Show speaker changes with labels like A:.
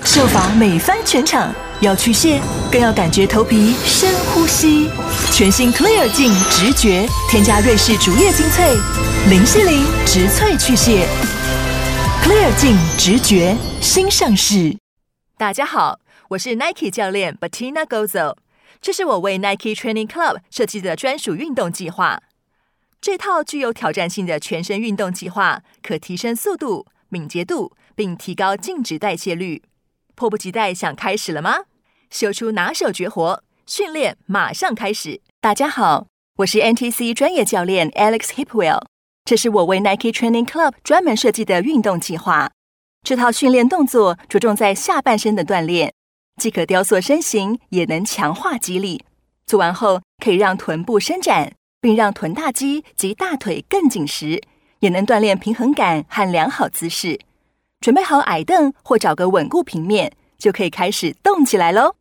A: 秀发美翻全场，要去屑更要感觉头皮深呼吸。全新 Clear 净直觉，添加瑞士竹叶精粹，林希林植萃去屑。Clear 净直觉新上市。大家好，我是 Nike 教练 Bettina Gozo， 这是我为 Nike Training Club 设计的专属运动计划。这套具有挑战性的全身运动计划，可提升速度、敏捷度，并提高静止代谢率。迫不及待想开始了吗？秀出拿手绝活，训练马上开始。大家好，我是 NTC 专业教练 Alex Hipwell， 这是我为 Nike Training Club 专门设计的运动计划。这套训练动作着重在下半身的锻炼，既可雕塑身形，也能强化肌力。做完后可以让臀部伸展，并让臀大肌及大腿更紧实，也能锻炼平衡感和良好姿势。准备好矮凳或找个稳固平面，就可以开始动起来咯。